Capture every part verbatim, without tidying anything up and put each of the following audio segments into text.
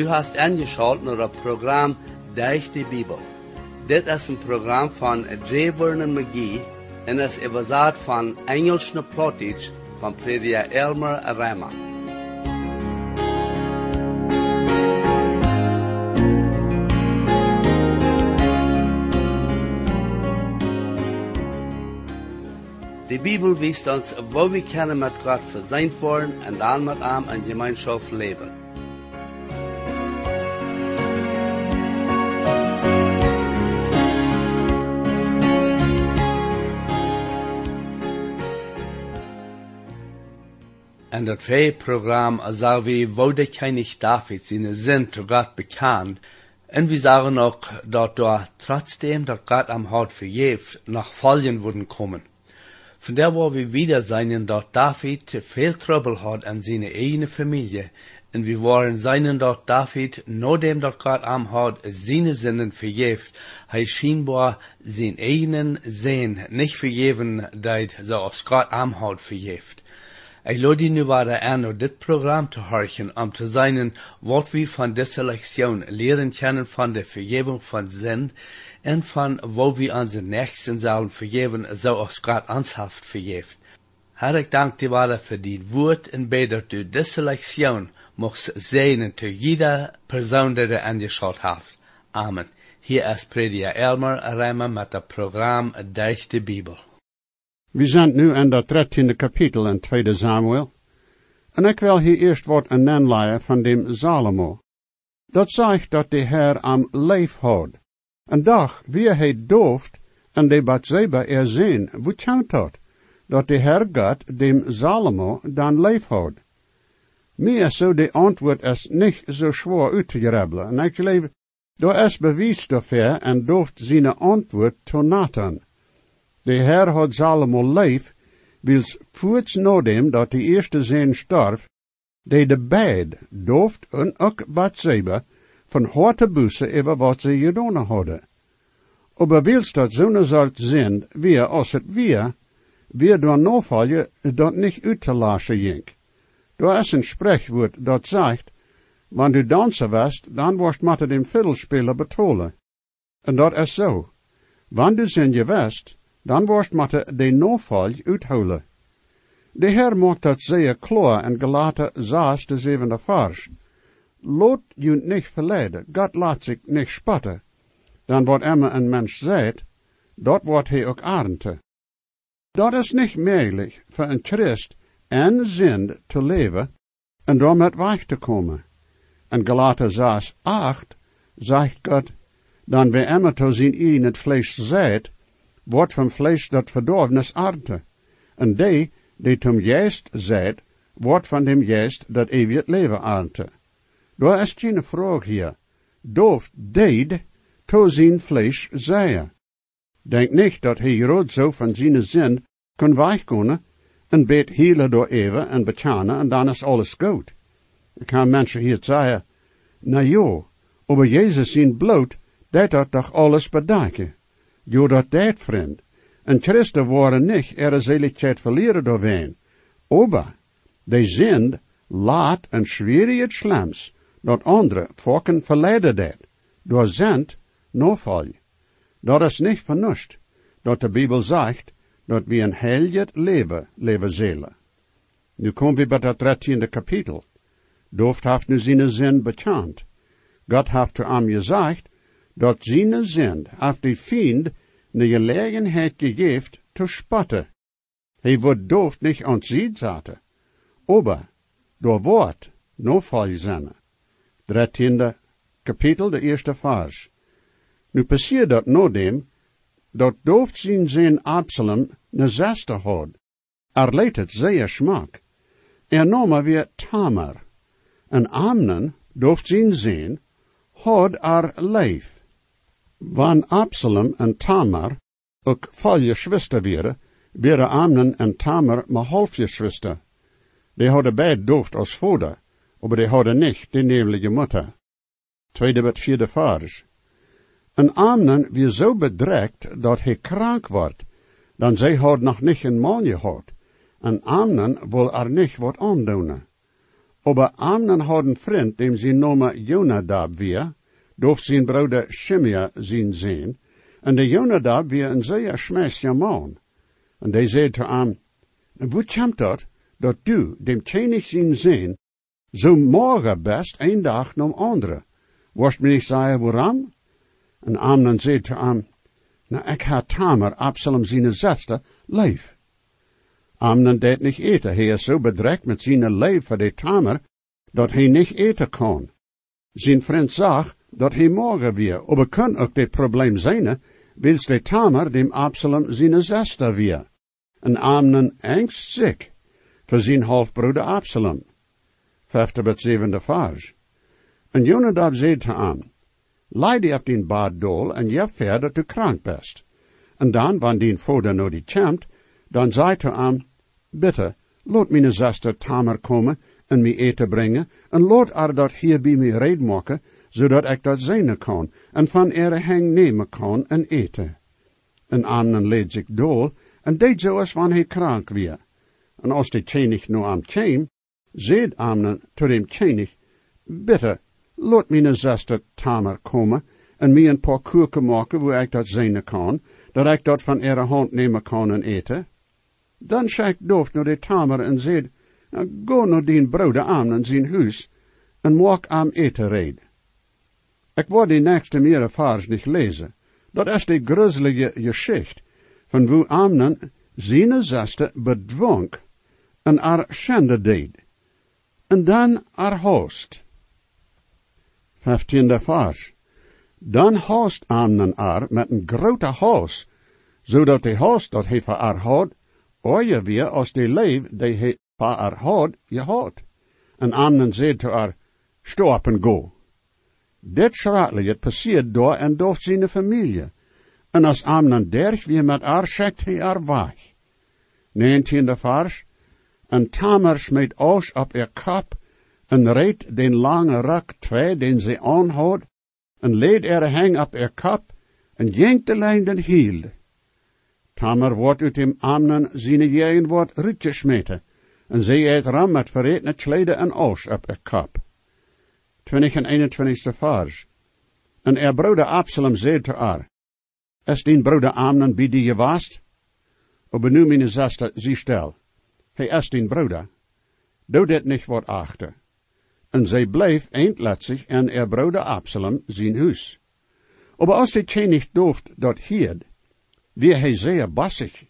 Du hast eingeschaltet naar het programma Durch die Bibel. Dit is een programma van J. Vernon McGee en is überzet van Engels naar Plattdeutsch van prediker Elmer Reimer. Die Bibel wijst ons, wo wir können mit Gott versöhnt worden und dann mit ihm in Gemeinschaft leben. In dat Programm sagen wir, wo der König David seine Sinn zu Gott bekannt, und wir sagen auch, dass da trotzdem, dass Gott am Hart verjäft, noch Folgen würden kommen. Von der wo wir wieder sein, dass David viel Trouble hat an seine eigene Familie, und wir wollen sein, dass David, nachdem dass Gott am Hart seine Sünden verjäft, er scheinbar seinen eigenen Sinn nicht vergeben, dass so als Gott am Hart verjäft. Ich lade nu weiter an, um dit Programm zu horchen, um zu sein, was wir von dieser Lektion lernen können von der Vergebung von Sinn und von wo wir unseren Nächsten sollen vergeben, so als Gott uns haft vergebt. Herr, ich danke dir weiter für die Wort und bete, dass du diese Lektion mocht sehen zu jeder Person, die du angeschaut hast. Amen. Hier ist Prediger Elmer Reimer mit dem Programm Durch die Bibel. We zijn nu in dat dertiende kapitel in tweede Samuel, en ik wil hier eerst wat een aanleiden van dem Salomo. Dat zegt dat de Heer am leef houdt. En dag, wie hij dooft, en de Bathseba er zien, hoe komt dat? Dat de Heer God dem Salomo dan leef houdt. Meer zo de antwoord is niet zo zwaar uit te grabbelen, en ik geloof, daar is bewijs daarvoor, en dooft zijn antwoord to Nathan. De Heer had Salomo leef, wils voorts nadem dat de eerste zijn starf, de de beid, dooft en ook Bathseba, van harte bussen over wat ze gedaan hadden. Aber wils dat zo'n soort zijn, weer als het weer, weer door navalje dat niet uit te lassen jink. Daar is een spreekwoord dat zegt, wanneer du dansen west, dan worst matte dem fiddelspeler betolen. En dat is zo. Wanneer du zijn je west, dan worst matte de naval uithouden. De Heer maakt dat zeer klaar in Galaten zes de zevende vers. Laat je niet verleiden, God laat zich niet spatten. Dan wat immer een mens zegt, dat wordt hij ook aarente. Dat is niet mogelijk voor een Christ en zin te leven en daarmee weg te komen. In Galaten zes acht zegt God, dan wie immer te zien in het vlees zegt, wordt van vlees dat verdorven is aarde. En die, die tom geest zegt, wordt van dem geest dat eeuwig leven aarde. Daar is geen vraag hier. Dooft deed to zijn vlees zeggen. Denk niet dat hij rood zo van zijn zin kan wegkomen en beet hele door even en betjanen en dan is alles goed. Ik kan mensen hier zeggen, nou jo, over Jezus zijn bloed, dat dat toch alles bedenken. Jo dat deed, vriend. En Christen waren niet er zeligheid verliezen doorheen. Aber, de zind laat en schwierig het schlims, dat andere volken verleiden deed. Door zend, noval. Dat is niet vernust, dat de Bijbel zegt, dat we een heilig leven leven zullen. Nu komen we bij dat dertiende kapitel. Dooft heeft nu zijn zin bekend. God heeft er aan gezegd, dat zijn zin heeft die vriend de gelegenheid gegeven te spatten. Hij wordt dooft niet aan het zaten. Aber, door woord, no val zijn. dertiende kapitel, de eerste vers. Nu passiert dat nadem, dat dooft zijn zin Absalom ne zesde had. Er leed het zeer smak. Er nam weer Tamar. En Amnon, dooft zijn zin, had er leef. Wann Absalom en Tamar ook valje schwister wäre, wäre Amnon en Tamar maar halfje schwister. Die hadden beid dooft als vader, aber die hadden nicht die nämliche Mutter. Tweede met vierde vers. En Amnon weer zo bedrekt dat hij krank wordt, dan zij had nog niet een man gehad. En Amnon wil er niet wat aandoen. Aber Amnon had een vriend, dem zijn name Jonadab weer, doof zijn broeder Shimea zien zijn, en de Jonadab weer een zeer schmeisje man. En die zei te hem, hoe komt dat, dat du, dem tjenig zien zijn, zo morgen best een dag nam andere? Worst me niet zeggen waarom? En Amnon zei te hem, nou, ik had Tamar, Absalom zijn zuster, leef. Amnon deed niet eten, hij is zo bedreigd met zijn leven voor de Tamar, dat hij niet eten kon. Zijn vriend zag, dat hij morgen weer, aber kan ook dit probleem zijn, wils de Tamar dem Absalom zijn zuster weer. En Amnon angst ziek, voor zijn halfbroeder Absalom. Vijfde tot zevende vers. En Jonadab zei te hem, leid die op den bad dol, en je ver dat du krank best. En dan, wanneer die vader nou die komt, dan zei te hem, bitte, laat mijn zuster Tamar komen en mij eten brengen, en laat haar dat hier bij mij red maken, zodat ik dat zien kan, en van er hang nemen kan en eten. En Amnon leed zich dol, en deed zoals wanneer hij krank weer. En als de tjenig nou aan kwam, zei Amnon tot dem tjenig, bitte, laat mijn zuster Tamar komen, en mij een paar koeken maken, waar ik dat zien kan, dat ik dat van er hand nemen kan en eten. Dan schijkt doof naar de Tamar en zei, go naar die broeder Amnon zijn huis, en maak am eten red. Ik word die nächste meer vers niet lezen. Dat is de gruzelige geschicht, van wo Amnon zijn zuster bedwong, en haar schande deed. En dan haar host. Vijftiende vers. Dan host Amnon haar met een grote hoos, zodat de host dat hij voor haar had, ooit weer als de leef die hij voor haar had, je had. En Amnon zei te haar, sta op en go. Dit schratelijk passiert door en door zijn familie. En als Amnon derg weer met haar, schickt hij haar weg. Negentiende vers. En Tamar smeet aus op haar kop, en reed den lange rok twee, den ze aanhad, en leed er hang op haar kop, en jengt de lijn den hiel. Tamar wordt uit dem Amnon zijn jegen wordt rutgesmeten, en zij het ram met verretene kleden en aus op haar kop. Twintig en eenentwintigste vers. En er broeder Absalom zei te haar, is dien broeder Amnon bij die je wast? Aber nu mijn zuster, zie stel, hij is dien broeder. Doe dit niet wat achter. En zij bleef eindletzig en er broeder Absalom zijn huis. Aber als die tjenig dooft dat hier, wie hij zeer bassig.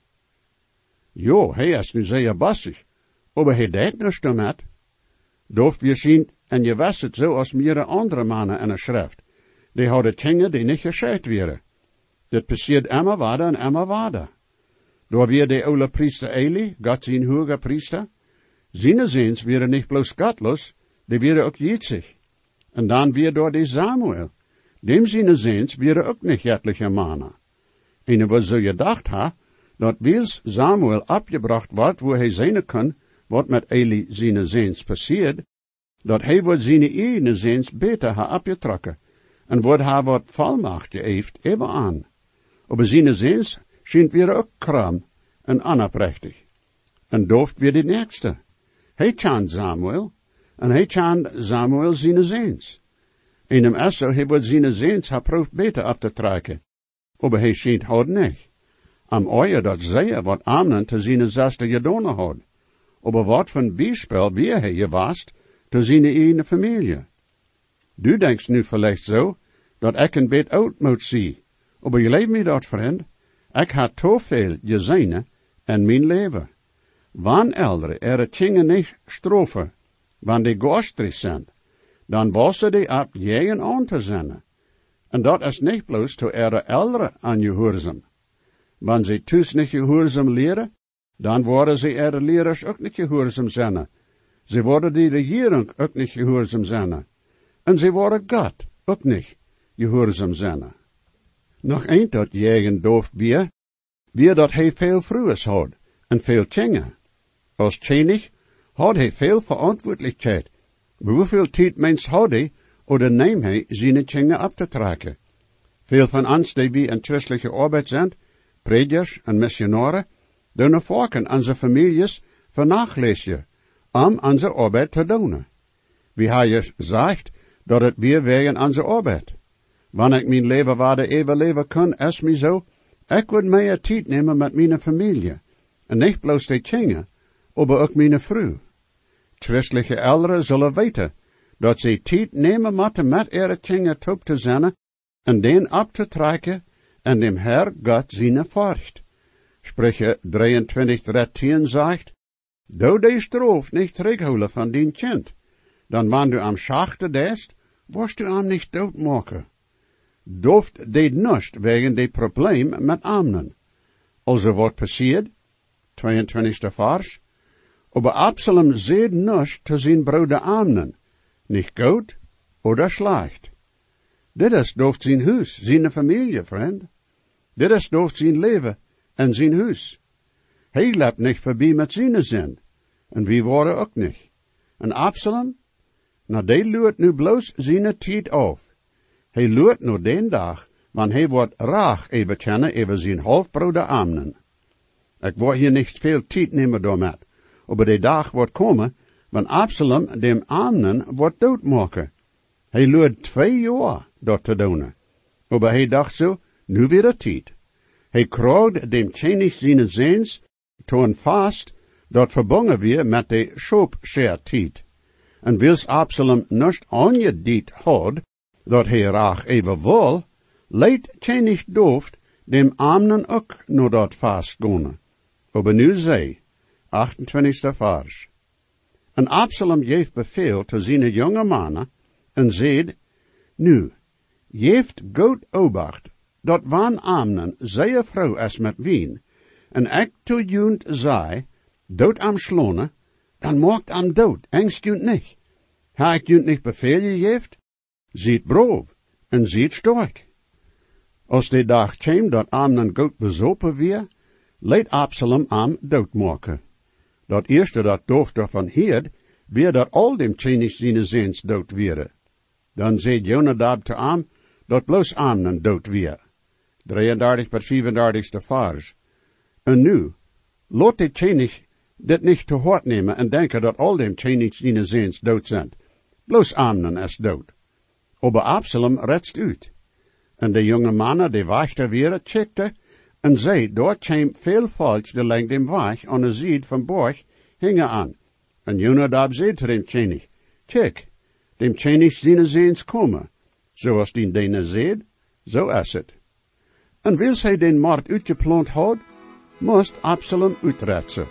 Jo, hij is nu zeer bassig, aber hij deed niks damit. Dooft wir zien, en je wist het zo als meerdere andere mannen in de schrift. Die hadden dingen die niet gescheid werden. Dit passiert immer wader en immer wader. Door weer de oude priester Eli, God zijn hoge priester, zijn zins werden niet bloos godlos, die werden ook jitzig. En dan weer door de Samuel, dem zijn zins werden ook niet jettelijke mannen. En wat zo gedacht ha, dat wils Samuel opgebracht wordt, wo hij zien kan, wat met Eli zijn zins passiert, dat hij wordt zijn eigen zins beter ha opgetrokken, en wordt ha wat volmacht geeft, even aan. Aber zijn zins schijnt weer ook kram en onoprechtig. En dooft weer de nächste. Hij kent Samuel, en hij kent Samuel zijn zins. In hem esso, hij wordt zijn zins ha proeft beter op te trekken. Aber hij schijnt houd niet. Am oje dat zeer wat Amnon te zijn zuster gedaan had. Aber wat van bijspel wie hij je was, te zijn eigen familie. Du denkst nu vielleicht zo, dat ik een beetje oud moet zien. Aber je leeft me dat, vriend. Ik had te veel gezien in mijn leven. Wann eldere er dingen niet strofen, wanneer die gastrig zijn, dan was ze die op jegen aan te zenden. En dat is niet bloos to er eldere aan gehoorzaam. Wanneer ze thuis niet gehoorzaam leren, dan worden ze er leerders ook niet gehoorzaam zijn. Ze worden die regering ook niet gehoorzaam zijn. En ze worden God ook niet gehoorzaam zijn. Nog een dat jegen doof weer, weer dat hij veel vroegers had, en veel tjingen. Als tjenig had hij veel verantwoordelijkheid. Hoeveel tijd mens had hij, oder neem hij zijn tjingen op te trekken. Veel van ons die wie in christelijke arbeid zijn, predikers en missionaren, doen vaak aan zijn families vernachlezen, om aan zijn arbeid te doen. Wie hij je zegt, dat het weer wegen aan zijn arbeid. Wanneer ik mijn leven waarde even leven kan, is mij zo, ik wil meer tijd nemen met mijn familie. En niet bloos de kinderen, maar ook mijn vrouw. Christelijke ouderen zullen weten, dat ze tijd nemen moeten met ihre kinderen toe te zijn, en den op te trekken, en dem Herr God zijn furcht. Sprüche drieëntwintig dertien zegt, do de stroof niet terughouden van dien kind, dan wanneer du am schachte dest, worst du am niet doodmaken. Doft deed nust wegen de probleem met Amnon. Also wat passiert, tweeëntwintigste vers, aber Absalom zeed nust te zijn broeder Amnon, niet goed oder schlecht. Dit is doft zijn huis, zijn familie, vriend. Dit is doft zijn leven en zijn huis. Hij lebt niet voorbij met zijn zin, en wie worden ook niet. En Absalom, nou die luurt nu bloos zijn tijd af. Hij luurt nu den dag, wanneer hij wordt raag even kennen over zijn halfbroeder Amnon. Ik word hier niet veel tijd nemen door met, aber de dag wordt komen, wanneer Absalom dem Amnon wordt doodmaken. Hij luurt twee jaar dat te doen. Aber hij dacht zo, nu weer de tijd. Hij kroogde dem tjenig zijn zins, toen vast, dat verbonden weer met de schoopschertiet. En wils Absalom nust aangediet had, dat hij raag even wil, leidt tjenig dooft dem Amnon ook naar dat vast gaan. Aber nu zij, achtentwintigste vers. En Absalom geeft beveel te zijn jonge mannen, en zeid, nu, geeft goed obacht, dat wan Amnon zeer vrouw is met wien, en ik to junt zei, dood am slone, dan maakt am dood, engst junt niet. Ha ik junt niet beveel geeft, ziet brov, en ziet sterk. Als de dag kwam dat Amnon goed bezopen weer, leidt Absalom am doodmaken. Dat eerste dat dooft van heerd, weer dat al dem tjenig zijn zins dood wieren. Dan zei Jonadab te Am, dat bloos Amnon dood weer. drieëndertig per vierendertigste vers. En nu, laat de tjenig dit niet te hard nemen en denken dat al dem tjenig zijn zins dood zijn. Bloos Amnon is dood. Aber Absalom redst uit. En de jonge mannen die wachten weer, checkte, en zei, dort kwam veel volk de lengte dem weg aan de zijde van borg hingen aan. En Jonadab zei te dem tjenig, kijk, dem tjenig zijn zins komen. Zoals die dene zeid, zo is het. En wils hij den moord uitgeplant had, moest Absalom uitretsen.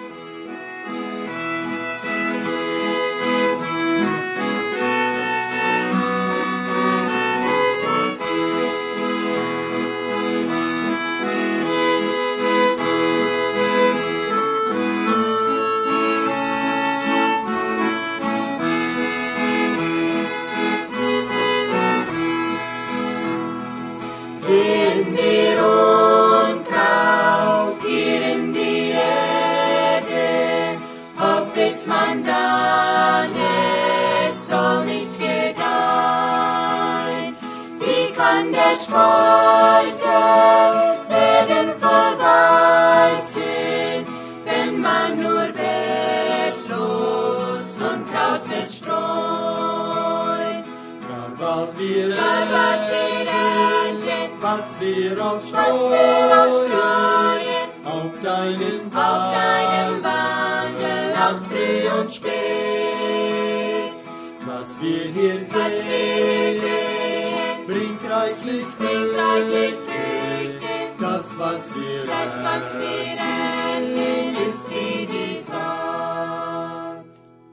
Sind wir unkraut hier in die Erde, hoffet man dann, es soll nicht gedeihen. Wie kann der Speicher werden voll Weizen, wenn man nur wertlos und Kraut verstreut? Garbalt wir Garbalt wir was wir aus streuen, auf deinen auf deinem Wandel, auch früh und spät. Was wir hier Was wir hier sehen, sehen, bringt reichlich bringt reichlich Früchte. Das, was wir Das, was wir ernten, ist wie die Saat.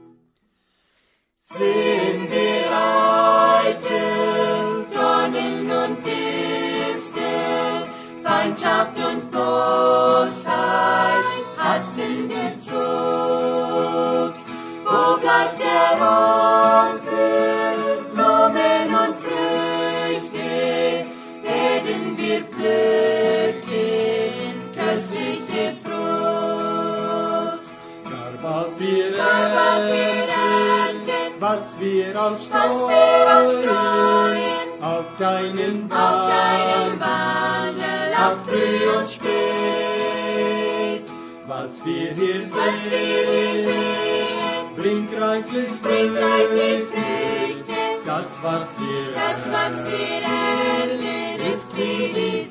Sind wir eitel, Dornen und Disteln, Feindschaft und Bosheit, hassende Zucht. Wo bleibt der Raum für Blumen und Früchte? Werden wir pflücken, köstliche Frucht. Garbalt wir Garbalt wir ernten, was wir aus was wir ausstreuen, auf deinen auf deinem Wandel, Wandel, auch früh und spät. was wir hier Was wir hier sehen, sehen, bringt reichlich bringt reichlich Früchte. Früchte. Das, was wir Das, was wir ernten, ist wie die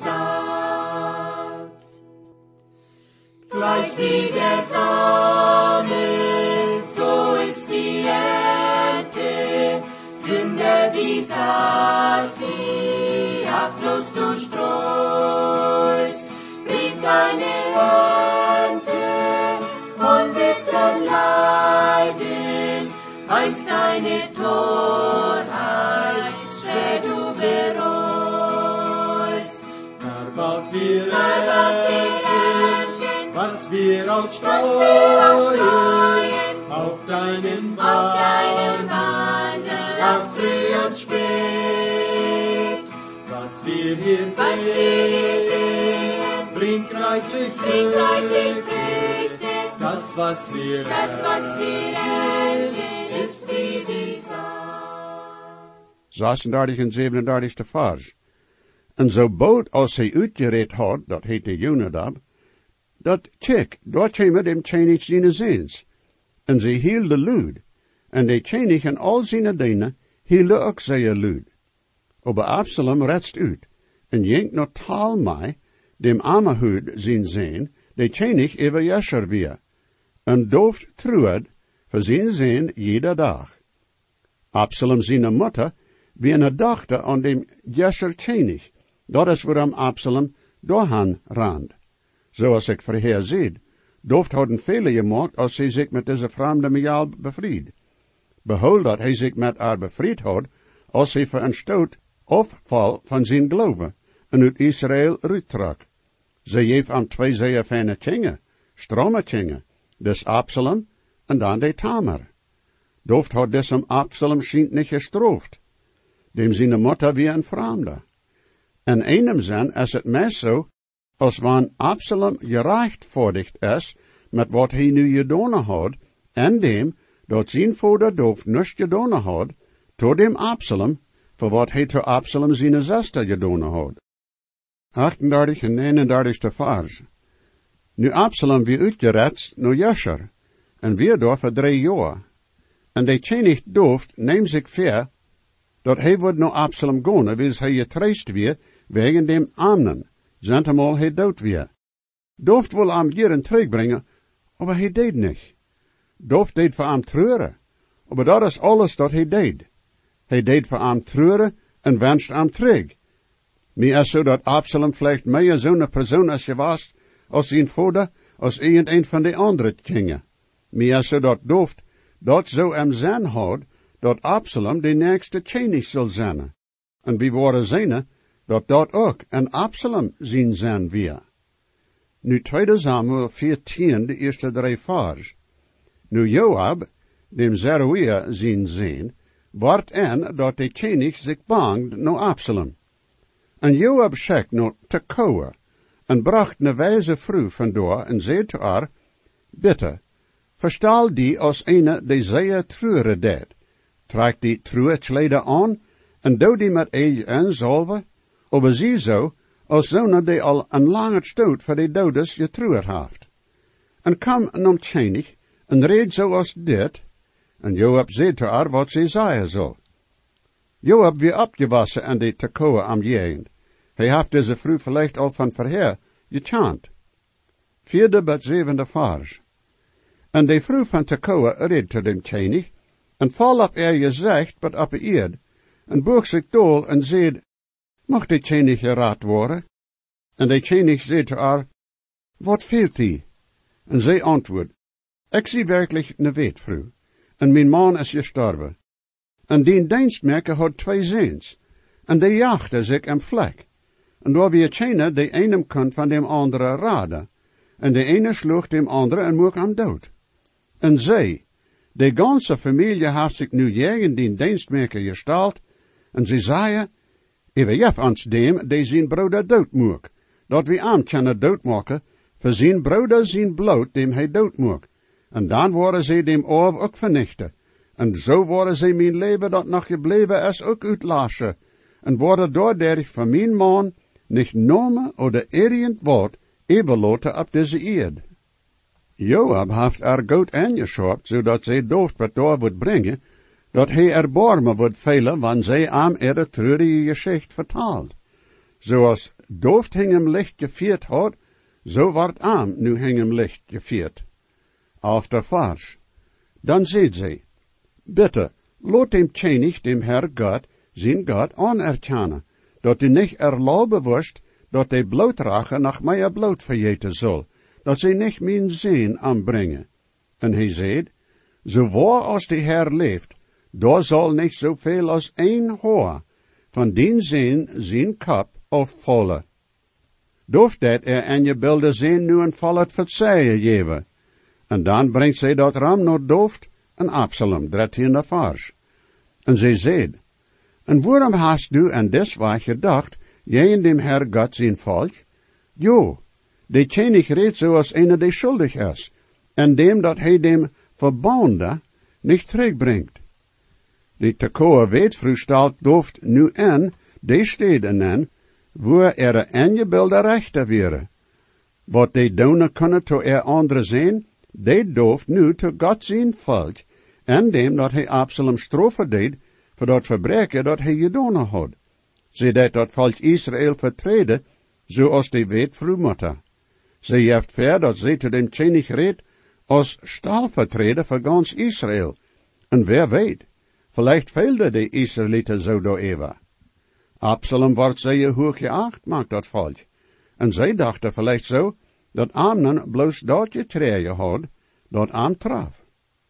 Saat. Gleich wie der Same, so ist die Ernte. Sünde die Saat, sie achtlos du streust, bringt eine Ernte von bittern Leiden, einst deine Torheit, schwer du bereust. Da bald wir Da bald wir ernten, was wir was wir ausstreuen, ausstreuen, auf deinem auf deinem Wandel, Wandel, auf früh und spät. Was wir hier was wir hier sehen, sehen, bringt reichlich bringt reichlich Früchte. Früchte. Das, was wir Das, was wir ernten, ist wie die Saat. zesendertig en zevenendertigste vers. En zo bood als hij uitgereed had, dat heette Jonadab, dat kijk, daar kwamen dem Tjenich zijn zins. En zij hielden luid, en de Tjenich en al zijn dienen hielden ook zeer luid. Aber Absalom retst uit, en jenkt naar Talmai, dem Amahud zijn zin, de Tjenich over Jesher weer, en dooft trued voor zijn zin jeder dag. Absalom zijn Mutter wie een dochter aan dem Jesher Tjenich, dat is waarom Absalom doorhan rand. Zoals ik vorher zie, dooft hadden vele gemaakt als hij zich met deze vreemde Mial bevried. Behold dat hij zich met haar bevried had, als hij voor een stoot afval van zijn geloven en uit Israël uittrok. Ze heeft aan twee zeer fijne tingen, strome tingen, dus Absalom en dan de Tamar. Dooft had desem Absalom schient niet gestraft, dem zijn Mutter wie een vreemde. En einem zijn is het meest zo, als wanneer Absalom gerechtvaardigd is met wat hij nu gedaan had, en dem dat zijn vader dooft niets gedaan had, tot dem Absalom, voor wat hij tot Absalom zijn zuster gedaan had. achtendertig en negenendertigste vers. Nu Absalom wie uitgeretst naar Jesher, en weer door voor drie jaar. En de Tjenich dooft neemt zich ver, dat hij wordt naar Absalom gaan, wils hij getreist weer, wegen dem Amnon, zentemaal hij dood weer. Dooft wel am jaren terugbrengen, aber hij deed niet. Dooft deed voor am treuren, aber dat is alles dat hij deed. Hij deed voor am treuren en wenscht am terug. Mir is zo dat Absalom vielleicht meer zo'n persoon als je was, als zijn vader, als een van de andere kingen. Mir is zo dat dooft, dat zo hem zijn had, dat Absalom de nächste Tjenich zal zijn. En wie worden zijn, dat dat ook een Absalom zijn zijn weer. Nu tweede Samuel veertien, de eerste drie vers. Nu Joab, dem Zeruiah zijn zijn, wordt en dat de Tjenich zich bangt naar Absalom. En Joab schickt naar Tekoa, en bracht een wijze vrouw vandoor en zei te haar, bitte, verstal die als ene die zeer treuren deed. Trek die truekleider aan, en doe die met eie en zalve, aber zie zo, als zo'n die al een lange stoot voor de dodes getruerd heeft. En kom nam Tjenich, en reed zoals dit, en Joab zei te haar wat ze zeggen zal. Joab weer opgewassen en de Tekoa am jegend. Hij heeft deze vrouw vielleicht al van verheer gekend. Vierde bet zevende vers. En de vrouw van Tekoa reed te dem Tjenich, en val op er gezicht, bet op de eerd, en boog zich dool en zeid, mag de Tjenich geraad worden? En de Tjenich zei te haar, wat veelt die? En zij antwoord, ik zie werkelijk ne weetvrouw, en mijn man is gestorven. En die dienstmaker had twee zoons, en die jaagde zich een vlek. En door wie Tjene de ene kon van dem andere raden, en de ene sloeg dem andere en moek aan dood. En zij, de ganze familie heeft zich nu tegen die dienstmaker gesteld, en ze zeiden, even jef ans dem, die zijn broeder dood moek, dat we aan kunnen doodmaken, voor zijn broeder zijn bloed dem hij dood moek. En dan worden ze dem oor ook vernichten. En zo worden ze mijn leven dat nog gebleven is ook uitlassen. En worden doordat van mijn man niet nomen oder irgend woord overloten op deze eerd. Joab heeft er goed aangeschapt, zodat zij Dooft wat daar wordt brengen, dat hij erbarmen wordt velen, wanneer zij aan ihre treurige geschicht vertaalt. Zoals Dooft hem licht gevierd had, zo wordt aan nu hem licht gevierd. Auf der Vers. Dan zegt zij, bitte, laat dem König, dem Herr Gott, zijn God anerkennen, dat hij niet erlauben wordt, dat hij blootdragen nach mij bloot vergeten zal, dat zij niet mijn zin aanbrengen. En hij zei, zo waar als de Herr leeft, daar zal niet zoveel als één haar van dien zin zijn kap afvallen. Dooft dat er aan je beelden zin nu een val het verzeien geven. En dan brengt zij dat ram naar Dooft en Absalom, dertiende vers. En zij zei, en waarom hast du aan desweg gedacht, jij en dem Herr Gott zijn volk? Jo, de König redt zoals een die schuldig is, en dem dat hij dem verbonde niet terugbrengt. De tekoa weetvrouw stelt Dooft nu aan, de steden aan, waar er aangebeelde rechter wäre. Wat de doen kunnen to er andere zijn, de Dooft nu to God zijn volk, en dem dat hij Absalom strofe deed, voor dat verbreken dat hij gedaan had. Zij deed dat volk Israël vertreden, zoals de weetvrouw motte. Zij heeft ver dat zij te dem König reed, als stalvertreder voor gans Israël. En wer weet, vielleicht veilde de Israëlieten zo door Eva. Absalom wordt zeer hoog geacht, maakt dat volk. En zij dachten vielleicht zo, dat Amnon bloos dat getreden had, dat Am traf.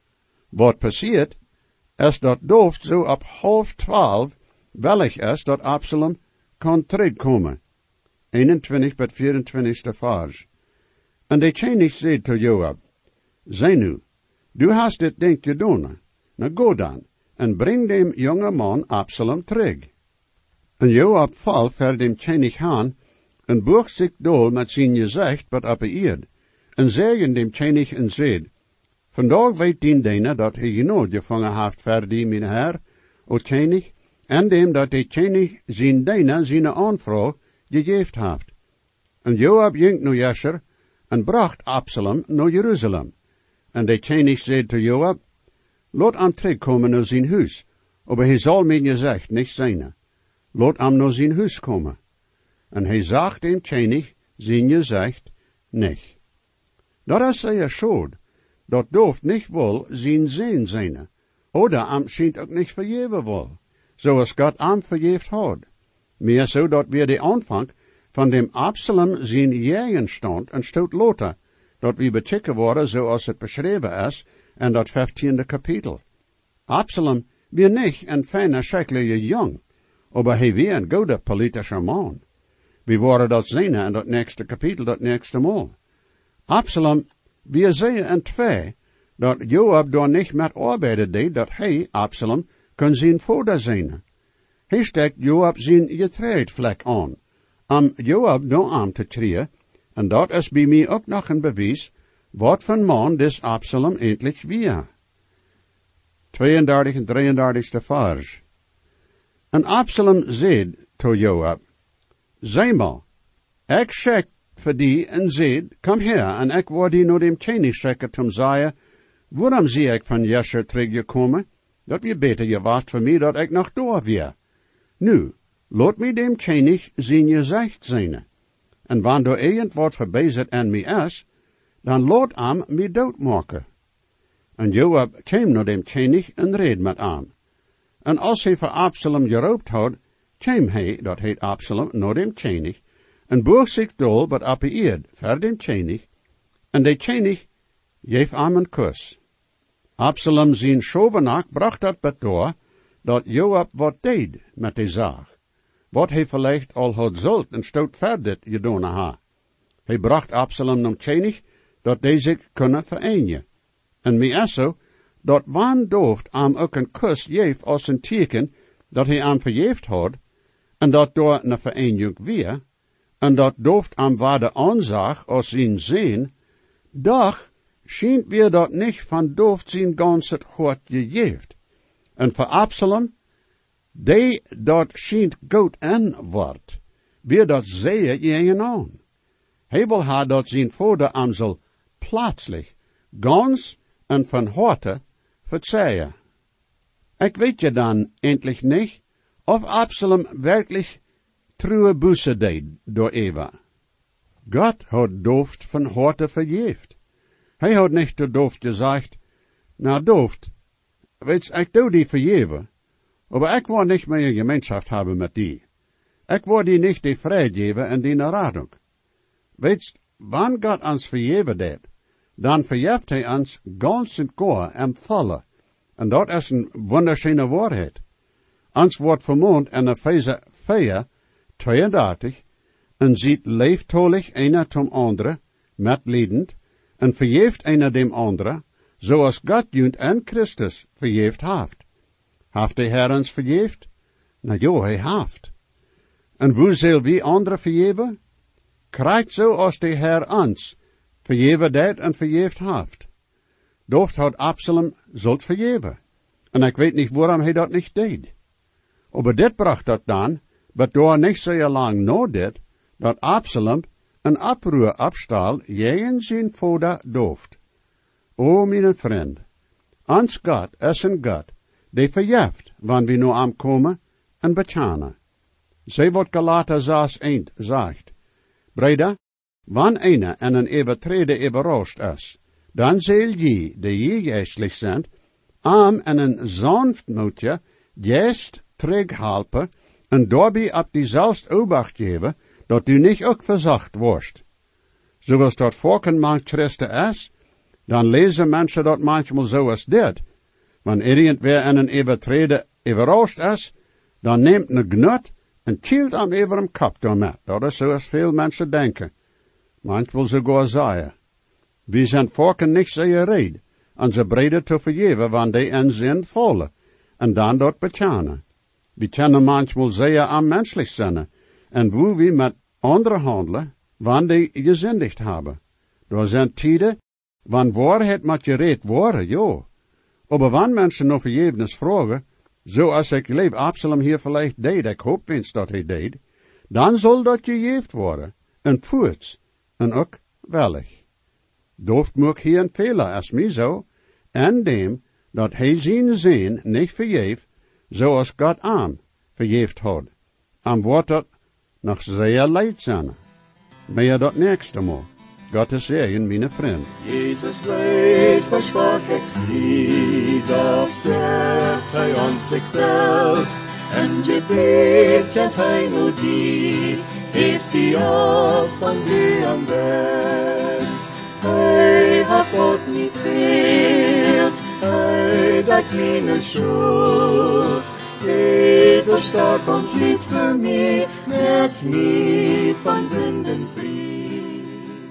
Wat passiert, is dat Dooft zo op half twaalf wellig is dat Absalom kan terugkomen. eenentwintig tot vierentwintigste vers. En de König zei tot Joab, zei nu, du hast dit ding gedaan, nou go dan, en breng dem jonge man Absalom terug. En Joab val voor dem König aan, en boog zich door met zijn gezicht wat op de eerd, en zeggen dem König en zei, vandaag weet dien dene dat hij genoeg gevangen heeft voor die mijn Herr, o König, en dem dat de König zijn dene zijn aanvraag gegeven heeft. En Joab ging naar Jesher, en bracht Absalom naar Jeruzalem. En de König zei tot Joab, laat hem terugkomen naar zijn huis, aber hij zal mijn gezicht niet zijn. Laat hem naar zijn huis komen. En hij zag dem König zijn gezicht niet. Dat is zeer schuld, dat Dooft niet wil zijn zin zijn, oder am schijnt ook niet vergeven wil, zoals God am vergeeft had. Meer zo dat weer de aanvang van dem Absalom zijn jegen stond en stoot Lothar, dat we betikken worden zoals het beschreven is in dat vijftiende kapitel. Absalom weer niet een fijne, schrikkelijke jong, aber hij weer een goede politische man. We worden dat zien in dat nächste kapitel, dat nächste mal. Absalom, wir sehen in twee, dat Joab daar niet met arbeiden deed, dat hij, Absalom, kan zijn vader zijn. Hij steekt Joab zijn getreidvlek aan, om Joab daar aan te treden, en dat is bij mij ook nog een bewijs, wat van man des Absalom eindelijk weer. tweeëndertig en drieëndertigste vers. En Absalom zei tot Joab, zei maar, ik schik voor die en zei, kom her, en ik word die naar dem König schikken om zeggen, waarom zie ik van Jesher teruggekomen? Dat wie beter gewacht voor mij dat ik nog door weer. Nu, laat mij dem König zijn gezicht zijn. En wanneer er irgend wat verbezerd aan mij is, dan laat am mij doodmaken. En Joab kwam naar dem König en reed met am. En als hij voor Absalom geroopt had, kwam hij, dat heet Absalom, naar dem König, en boog zich dol wat op de eerd voor dem König, en de König geef am een kus. Absalom zijn schovenak bracht dat bedoor, dat Joab wat deed met de zaak, wat hij vielleicht al had zult en stoot verder gedaan ha. Hij bracht Absalom naar König, dat deze zich kunnen vereenigen. En mij is zo, dat wanneer Dooft am ook een kus geef als een teken, dat hij am vergeeft had, en dat door een vereniging weer, en dat Dooft am waarde aanzag als zijn zin, doch schijnt weer dat niet van Dooft zijn ganse hart gegeven. En voor Absalom, die dat schijnt goed aan wordt, weer dat zeer jegen aan. Hij wil haar dat zijn vader am zal plaatselijk ganz en van harte verzeihen. Ik weet je dan endlich niet, of Absalom wirklich true Buße deed door Eva. God had Dooft van harte vergeeft. Hij had niet door Dooft gezegd, nou Dooft, weet je, ik doe die vergeven, maar ik wil niet meer gemeenschap hebben met die. Ik wil die niet die vrede geven en die radung. Weet je, wanneer God ons vergeven deed, dan vergeeft hij ons ganz en koor en volle. En dat is een wunderschöne waarheid. Ons wordt vermoond in Efeze vier, tweeëndertig, en ziet leeftolig einer zum andere, metliedend, en vergeeft einer dem andere, zoals God junt en Christus vergeeft haft. Haft de Heer ons vergeeft? Nou jo, hij haft. En hoe zal wie andere vergeven? Krijgt zo als de Heer ons vergeven deed en vergeeft haft. Dooft had Absalom zult vergeven. En ik weet niet waarom hij dat niet deed. Maar dit bracht dat dan, dat door niet zo lang na dit, dat Absalom een oproer opstal tegen zijn vader Dooft. O, mijn vriend, ons God is een God, die vergeeft, wanneer we nu aankomen en bekennen. Zij wat Galater zes eind zegt. Breda, wanneer einer en een overtreder überrascht is, dan zal je, die je geestelijk zijn, arm en een sanftmoedje, juist terughelpen en daarbij op die zelfs obacht geven, dat u niet ook verzacht wordt. Zoals dat volken manch Christen is, dan lezen mensen dat manchmal zoals dit. Wanneer irgendwer en een overtreder überrascht is, dan neemt een gnut en kielt hem over hem kop daarmee. Dat is zoals veel mensen denken. Manchmal sogar zeggen. We zijn volken niet zeer red, en ze breden te vergeven, wanneer die in zin vallen, en dan dat bekennen. We kunnen manchmal zeer aanmenselijk zijn, en hoe we met anderen handelen, wanneer die gezindigd hebben. Er zijn tijden, wanneer waarheid met je reed worden, jo. Maar wanneer mensen nog vergevenis vragen, zoals ik leef Absalom hier vielleicht deed, ik hoop eens dat hij deed, dan zal dat gegeven worden, en voorts, en ook wellig. Dooft moet hier een fehler als mij zo, en dem, dat hij zijn zin niet vergeeft, zoals God aan vergeeft had. En wordt dat nog zeer leid zijn. Maar ja, dat nächste Mal. God is zegen, mijn vriend. Jesus weet versprach ik zie, doch geeft hij ons zich selbst, en gebet kent hij nu die, heeft die op van die am best. Hij hat God niet geheeld, hij dat mijn schuld. Jesus starb und litt für mich, met mich von Sünden frei.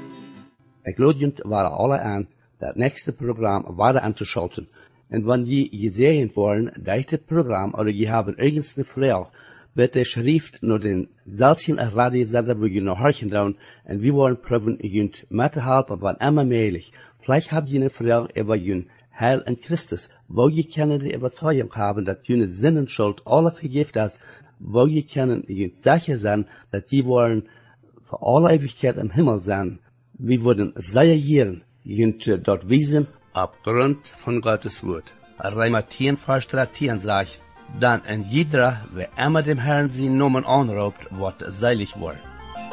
Ik lood jullie waren alle aan dat nächste Programm weiter anzuschalten. Und wenn je gesehen wollen, dass das Programm oder je haben irgendeine Frage, bitte schrift nur den selben Radiosender, wo ihr noch horchen wollen, und wir wollen probieren, ihr mitzuhelfen, wann immer möglich. Vielleicht habt ihr eine Frage über ihr Heil in Christus, wo ihr können die Überzeugung haben, dass ihr Sinnenschuld alle vergibt ist, wo ihr können ihr sicher sein, dass die wollen für alle Ewigkeit im Himmel sein. Wir würden sehr gern ihr dort wissen, aufgrund von Gottes Wort. Römer zehn, Vers dreizehn sagt, dann in jeder, wer immer dem Herrn sie Namen anruft, wird selig worden.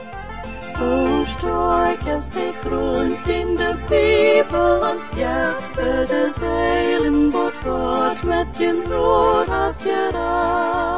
O stark ist der Grund, den der Bibel uns gibt, für das Heilen, wo Gott mit dem Brot hat gereicht.